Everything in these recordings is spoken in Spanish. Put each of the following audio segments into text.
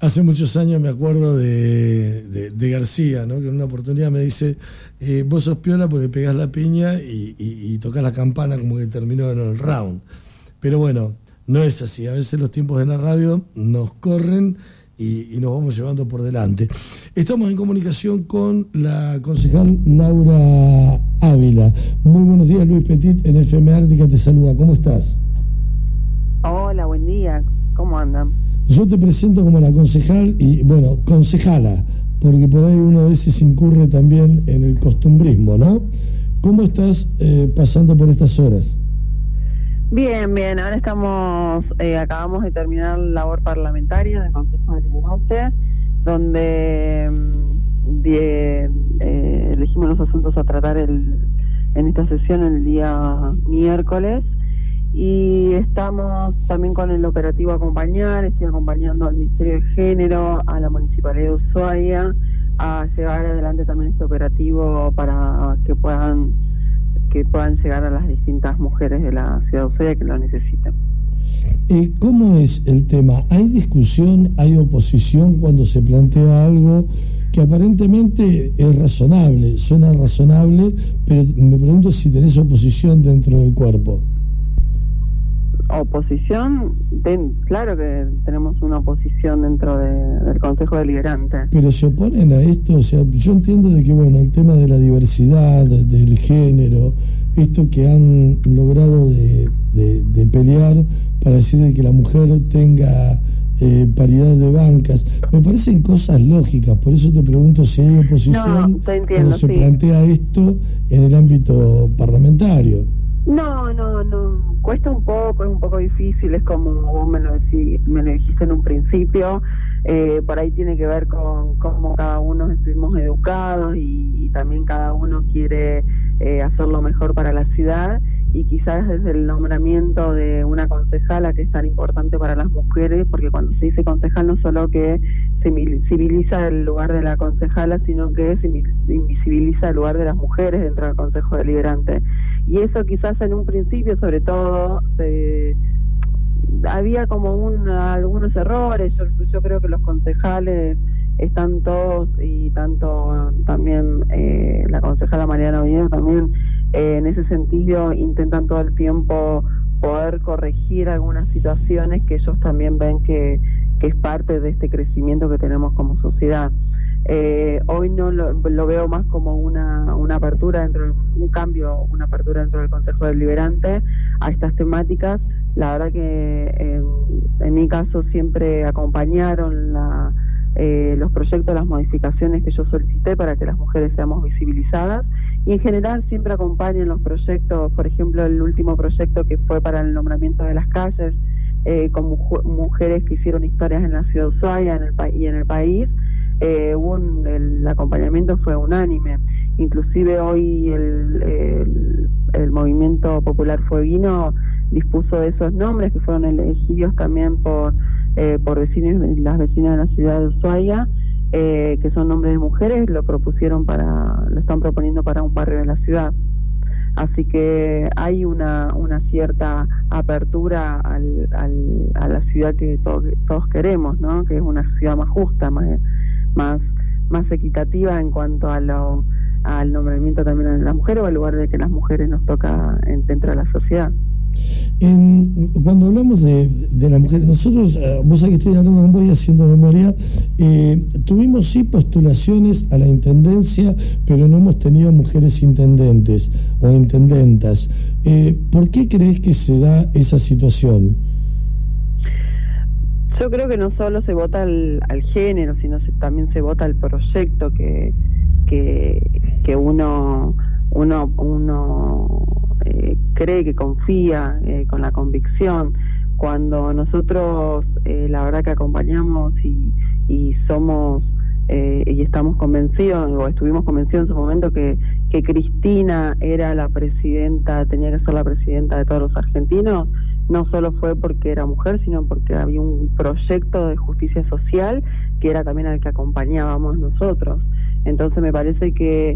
hace muchos años me acuerdo de García, ¿no? Que en una oportunidad me dice, vos sos piola porque pegás la piña y tocás la campana como que terminó en el round. Pero bueno, no es así. A veces los tiempos de la radio nos corren y nos vamos llevando por delante. Estamos en comunicación con la concejal Laura Ávila. Muy buenos días, Luis Petit, en FM Ártica te saluda. ¿Cómo estás? Hola, buen día. ¿Cómo andan? Yo te presento como la concejal y, bueno, concejala, porque por ahí uno a veces incurre también en el costumbrismo, ¿no? ¿Cómo estás pasando por estas horas? Bien, bien. Ahora acabamos de terminar la labor parlamentaria del Consejo Deliberante, donde elegimos los asuntos a tratar en esta sesión el día miércoles. Y estamos también con el operativo Acompañar. Estoy acompañando al Ministerio de Género, a la Municipalidad de Ushuaia, a llevar adelante también este operativo para que puedan llegar a las distintas mujeres de la ciudad de Ushuaia que lo necesitan. ¿Cómo es el tema? ¿Hay discusión, hay oposición cuando se plantea algo que aparentemente es razonable, suena razonable, pero me pregunto si tenés oposición dentro del cuerpo? Oposición, claro que tenemos una oposición dentro del Consejo Deliberante. Pero se oponen a esto, o sea, yo entiendo de que, bueno, el tema de la diversidad, del género, esto que han logrado de pelear para decir de que la mujer tenga paridad de bancas, me parecen cosas lógicas, por eso te pregunto si hay oposición cuando se plantea esto en el ámbito parlamentario. No, cuesta un poco, es un poco difícil, es como vos me lo dijiste en un principio, por ahí tiene que ver con cómo cada uno estuvimos educados y también cada uno quiere hacer lo mejor para la ciudad, y quizás desde el nombramiento de una concejala que es tan importante para las mujeres, porque cuando se dice concejal no solo que se invisibiliza el lugar de la concejala, sino que se invisibiliza el lugar de las mujeres dentro del Consejo Deliberante. Y eso quizás en un principio, sobre todo, había como algunos errores. Yo creo que los concejales están todos, y tanto también la concejala Mariana Oviedo también, en ese sentido intentan todo el tiempo poder corregir algunas situaciones que ellos también ven que es parte de este crecimiento que tenemos como sociedad. Hoy no lo veo más como una apertura una apertura dentro del Consejo Deliberante a estas temáticas. La verdad que en mi caso siempre acompañaron los proyectos, las modificaciones que yo solicité para que las mujeres seamos visibilizadas, y en general siempre acompañan los proyectos. Por ejemplo, el último proyecto que fue para el nombramiento de las calles, con mujeres que hicieron historias en la ciudad de Ushuaia y en el país, el acompañamiento fue unánime. Inclusive hoy el movimiento popular fueguino dispuso de esos nombres que fueron elegidos también por vecinos y las vecinas de la ciudad de Ushuaia, que son nombres de mujeres, lo están proponiendo para un barrio de la ciudad. Así que hay una cierta apertura a la ciudad que todos queremos, ¿no? Que es una ciudad más justa, más equitativa en cuanto al nombramiento también de las mujeres, o al lugar de que las mujeres nos toca dentro de la sociedad. Cuando hablamos de las mujeres, nosotros, vos sabés que estoy hablando con vos y haciendo memoria, tuvimos sí postulaciones a la intendencia, pero no hemos tenido mujeres intendentes o intendentas. ¿Por qué crees que se da esa situación? Yo creo que no solo se vota al género, sino también se vota al proyecto que uno cree, que confía, con la convicción. Cuando nosotros la verdad que acompañamos y somos y estamos convencidos, o estuvimos convencidos en su momento, que Cristina era la presidenta, tenía que ser la presidenta de todos los argentinos, no solo fue porque era mujer, sino porque había un proyecto de justicia social que era también al que acompañábamos nosotros. Entonces me parece que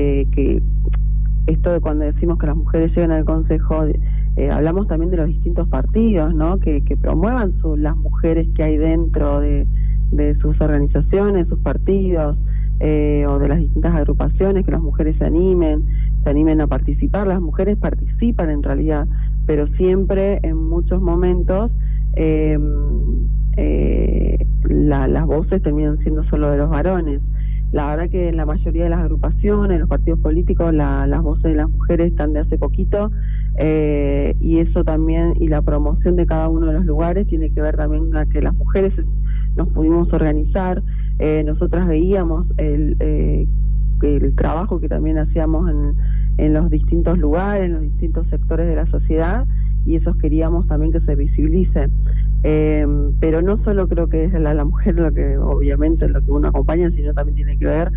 esto de cuando decimos que las mujeres llegan al Consejo, hablamos también de los distintos partidos, ¿no? Que promuevan las mujeres que hay dentro de sus organizaciones, sus partidos, o de las distintas agrupaciones, que las mujeres se animen a participar. Las mujeres participan en realidad, pero siempre en muchos momentos las voces terminan siendo solo de los varones. La verdad que en la mayoría de las agrupaciones, los partidos políticos, las voces de las mujeres están de hace poquito, y eso también, y la promoción de cada uno de los lugares tiene que ver también a que las mujeres nos pudimos organizar. Nosotras veíamos el trabajo que también hacíamos en los distintos lugares, en los distintos sectores de la sociedad, y eso queríamos también que se visibilice. Pero no solo creo que es la mujer lo que, obviamente, lo que uno acompaña, sino también tiene que ver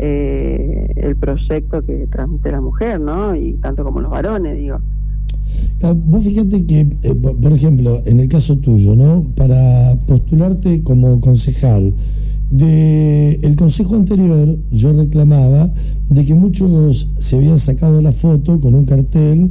el proyecto que transmite la mujer, ¿no? Y tanto como los varones, digo. Vos fíjate que, por ejemplo, en el caso tuyo, ¿no? Para postularte como concejal, del consejo anterior yo reclamaba de que muchos se habían sacado la foto con un cartel,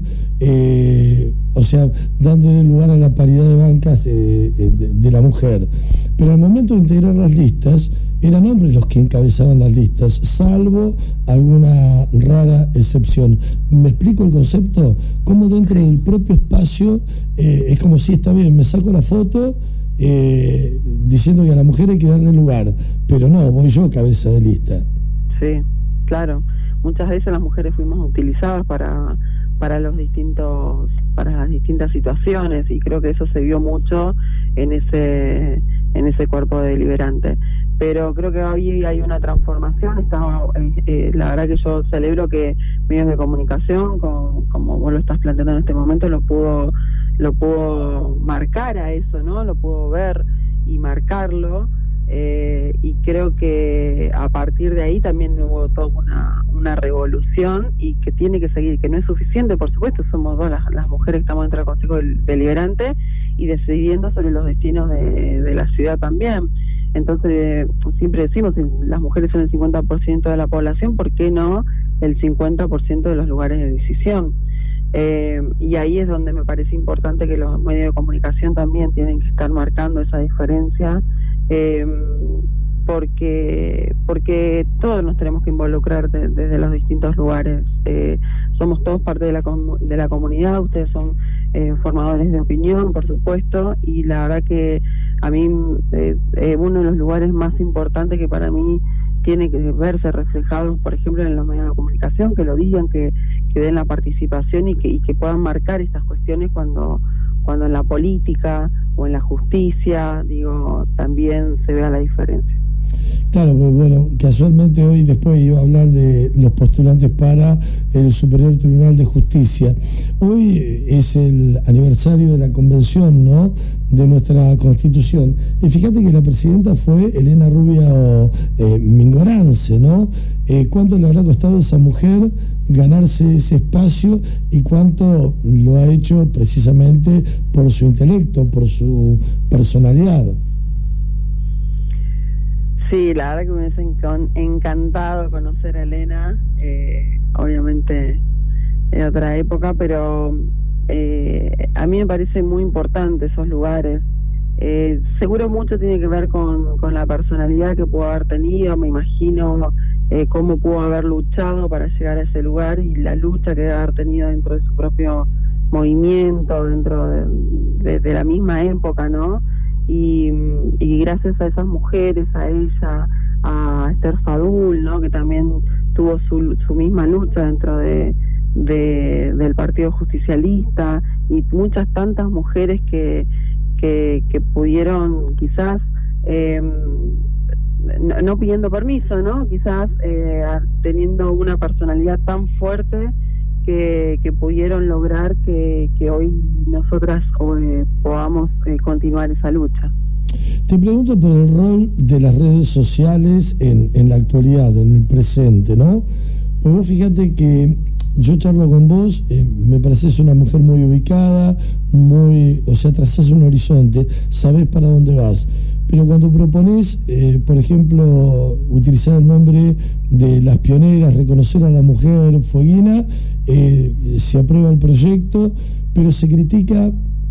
o sea, dándole lugar a la paridad de bancas de la mujer, pero al momento de integrar las listas eran hombres los que encabezaban las listas, salvo alguna rara excepción. ¿Me explico el concepto? Como dentro del propio espacio es como si, está bien, me saco la foto diciendo que a la mujer hay que darle lugar, pero no, voy yo cabeza de lista. Sí, claro. Muchas veces las mujeres fuimos utilizadas para las distintas situaciones, y creo que eso se vio mucho en ese cuerpo deliberante. Pero creo que hoy hay una transformación. La verdad que yo celebro que medios de comunicación, como vos lo estás planteando en este momento, lo pudo marcar a eso, ¿no? Lo pudo ver y marcarlo, y creo que a partir de ahí también hubo toda una revolución, y que tiene que seguir, que no es suficiente, por supuesto. Somos dos las mujeres que estamos dentro del Consejo Deliberante y decidiendo sobre los destinos de la ciudad también. Entonces, siempre decimos, si las mujeres son el 50% de la población, ¿por qué no el 50% de los lugares de decisión? Y ahí es donde me parece importante que los medios de comunicación también tienen que estar marcando esa diferencia, porque todos nos tenemos que involucrar desde los distintos lugares. Somos todos parte de la comunidad. Ustedes son formadores de opinión, por supuesto, y la verdad que a mí uno de los lugares más importantes que para mí tiene que verse reflejado, por ejemplo, en los medios de comunicación, que lo digan, que den la participación y que puedan marcar estas cuestiones cuando en la política o en la justicia, digo, también se vea la diferencia. Claro, pues bueno, casualmente hoy después iba a hablar de los postulantes para el Superior Tribunal de Justicia. Hoy es el aniversario de la convención, ¿no?, de nuestra Constitución. Y fíjate que la presidenta fue Elena Rubio Mingorance, ¿no? ¿Cuánto le habrá costado a esa mujer ganarse ese espacio y cuánto lo ha hecho precisamente por su intelecto, por su personalidad? Sí, la verdad que me hubiese encantado conocer a Elena, obviamente en otra época, pero a mí me parece muy importante esos lugares. Seguro mucho tiene que ver con la personalidad que pudo haber tenido. Me imagino cómo pudo haber luchado para llegar a ese lugar, y la lucha que debe haber tenido dentro de su propio movimiento, dentro de la misma época, ¿no? Y gracias a esas mujeres, a ella, a Esther Fadul, ¿no?, que también tuvo su misma lucha dentro del Partido Justicialista, y muchas tantas mujeres que pudieron quizás no pidiendo permiso, ¿no?, quizás teniendo una personalidad tan fuerte que pudieron lograr que hoy nosotras podamos continuar esa lucha. Te pregunto por el rol de las redes sociales en la actualidad, en el presente, ¿no? Pues vos fíjate que yo charlo con vos, me pareces una mujer muy ubicada, o sea, trazás un horizonte, sabés para dónde vas. Pero cuando proponés, por ejemplo, utilizar el nombre de las pioneras, reconocer a la mujer fueguina, se aprueba el proyecto, pero se critica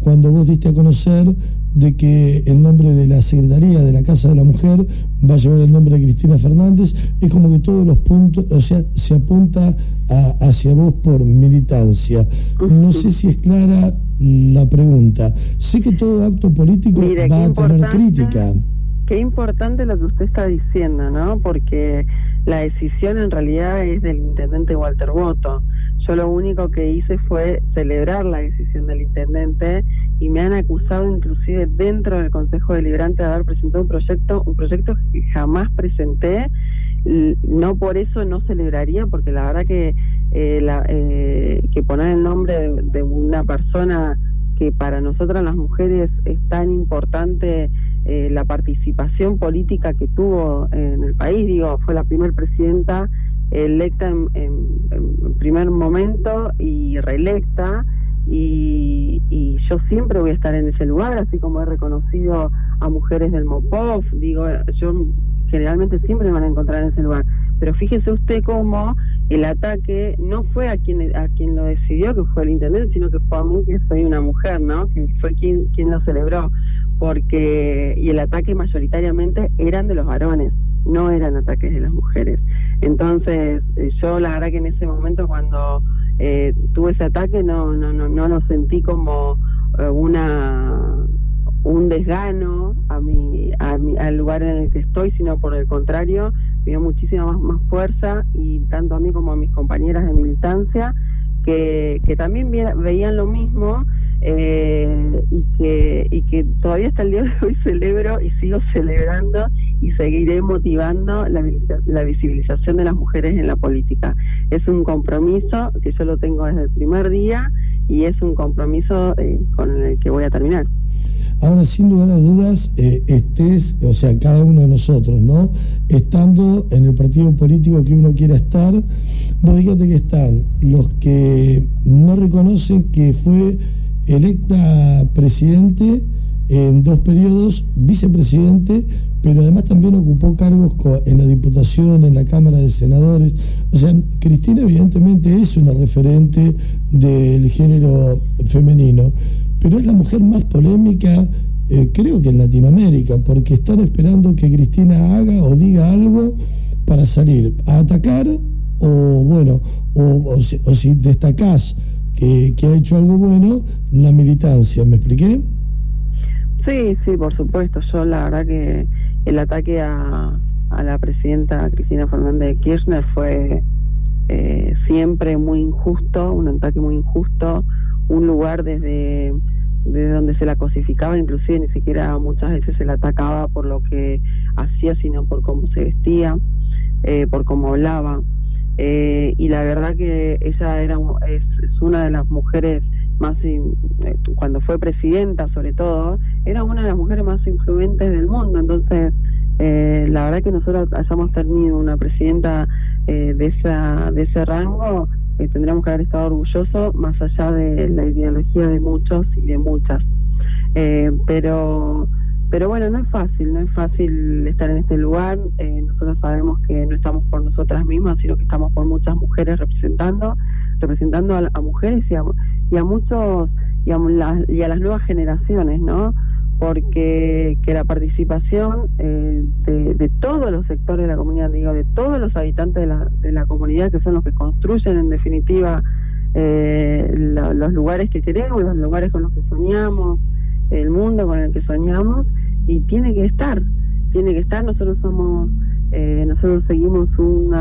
cuando vos diste a conocer de que el nombre de la Secretaría de la Casa de la Mujer va a llevar el nombre de Cristina Fernández. Es como que todos los puntos, o sea, se apunta hacia vos por militancia. No sé si es clara la pregunta. Sé que todo acto político va a tener crítica. Qué importante lo que usted está diciendo, ¿no? Porque la decisión en realidad es del intendente Walter Boto. Yo lo único que hice fue celebrar la decisión del intendente, y me han acusado inclusive dentro del Consejo Deliberante de haber presentado un proyecto que jamás presenté. No por eso no celebraría, porque la verdad que poner el nombre de una persona que para nosotras las mujeres es tan importante, la participación política que tuvo en el país, fue la primera presidenta electa en primer momento y reelecta, y yo siempre voy a estar en ese lugar, así como he reconocido a mujeres del MOPOF. Yo generalmente siempre me van a encontrar en ese lugar, pero fíjese usted cómo el ataque no fue a quien lo decidió, que fue el intendente, sino que fue a mí, que soy una mujer, ¿no? Que fue quien lo celebró, y el ataque mayoritariamente eran de los varones, no eran ataques de las mujeres. Entonces yo la verdad que en ese momento, cuando tuve ese ataque, no lo sentí como un desgano al lugar en el que estoy, sino por el contrario, me dio muchísima más fuerza, y tanto a mí como a mis compañeras de militancia, que también veían lo mismo, y que todavía hasta el día de hoy celebro y sigo celebrando, y seguiré motivando la visibilización de las mujeres en la política. Es un compromiso que yo lo tengo desde el primer día, y es un compromiso con el que voy a terminar. Ahora, sin lugar a dudas, o sea, cada uno de nosotros, ¿no? Estando en el partido político que uno quiera estar, vos fíjate que están los que no reconocen que fue electa presidente en 2 periodos, vicepresidente, pero además también ocupó cargos en la Diputación, en la Cámara de Senadores. O sea, Cristina evidentemente es una referente del género femenino, pero es la mujer más polémica, creo que en Latinoamérica, porque están esperando que Cristina haga o diga algo para salir a atacar, o si destacás que ha hecho algo bueno, la militancia. ¿Me expliqué? Sí, por supuesto. Yo la verdad que el ataque a la presidenta Cristina Fernández de Kirchner fue siempre muy injusto, un ataque muy injusto, un lugar desde donde se la cosificaba, inclusive ni siquiera muchas veces se la atacaba por lo que hacía, sino por cómo se vestía, por cómo hablaba, y la verdad que ella es una de las mujeres más, cuando fue presidenta sobre todo, era una de las mujeres más influyentes del mundo. Entonces la verdad que nosotros hayamos tenido una presidenta de ese rango, tendríamos que haber estado orgullosos, más allá de la ideología de muchos y de muchas. Pero bueno, no es fácil estar en este lugar. Nosotros sabemos que no estamos por nosotras mismas, sino que estamos por muchas mujeres representando a mujeres y a muchos y a las nuevas generaciones, ¿no? Porque que la participación de todos los sectores de la comunidad, de todos los habitantes de la comunidad, que son los que construyen en definitiva los lugares que queremos, los lugares con los que soñamos, el mundo con el que soñamos, y tiene que estar. Nosotros seguimos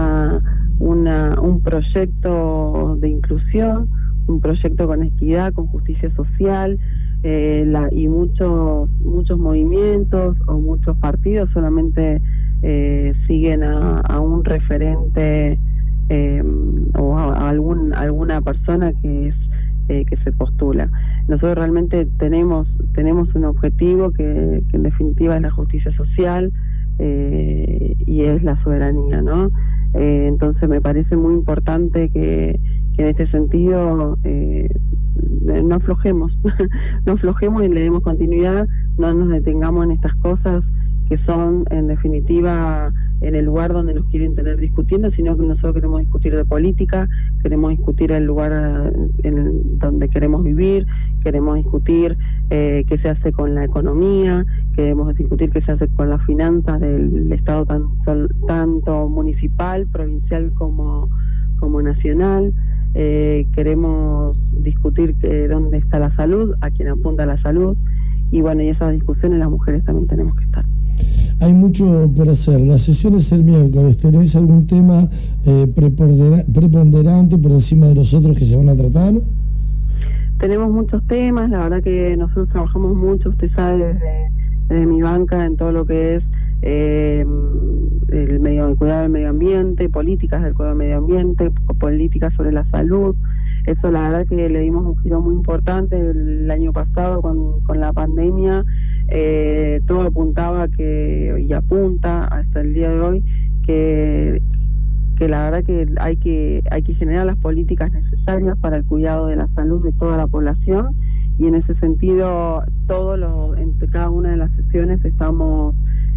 un proyecto de inclusión, un proyecto con equidad, con justicia social, y muchos movimientos o muchos partidos solamente siguen a un referente o a alguna persona que se postula. Nosotros realmente tenemos un objetivo que en definitiva es la justicia social, y es la soberanía, ¿no? Entonces me parece muy importante que en este sentido no aflojemos no aflojemos y le demos continuidad, no nos detengamos en estas cosas que son en definitiva en el lugar donde nos quieren tener discutiendo, sino que nosotros queremos discutir de política, queremos discutir el lugar donde queremos vivir, queremos discutir qué se hace con la economía, queremos discutir qué se hace con las finanzas del Estado tanto municipal, provincial como nacional. Queremos discutir dónde está la salud, a quién apunta la salud, y bueno, y esas discusiones las mujeres también tenemos que estar. Hay mucho por hacer. La sesión es el miércoles. ¿Tenés algún tema preponderante por encima de los otros que se van a tratar? Tenemos muchos temas, la verdad que nosotros trabajamos mucho, usted sabe, desde mi banca en todo lo que es el cuidado del medio ambiente, políticas del cuidado del medio ambiente, políticas sobre la salud. Eso la verdad que le dimos un giro muy importante el año pasado con la pandemia. Todo apuntaba y apunta hasta el día de hoy que la verdad que hay que generar las políticas necesarias para el cuidado de la salud de toda la población, y en ese sentido entre cada una de las sesiones estamos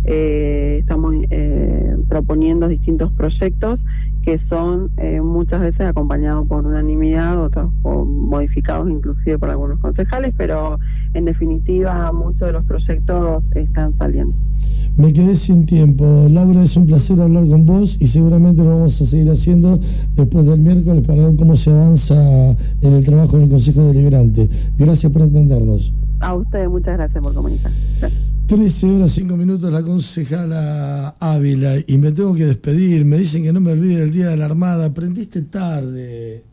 proponiendo distintos proyectos que son muchas veces acompañados por unanimidad, otros modificados inclusive por algunos concejales, pero en definitiva muchos de los proyectos están saliendo. Me quedé sin tiempo. Laura, es un placer hablar con vos y seguramente lo vamos a seguir haciendo después del miércoles para ver cómo se avanza en el trabajo en el Consejo Deliberante. Gracias por atendernos. A ustedes, muchas gracias por comunicar. Gracias. 13:05 la concejala Ávila, y me tengo que despedir. Me dicen que no me olvide del Día de la Armada. Aprendiste tarde.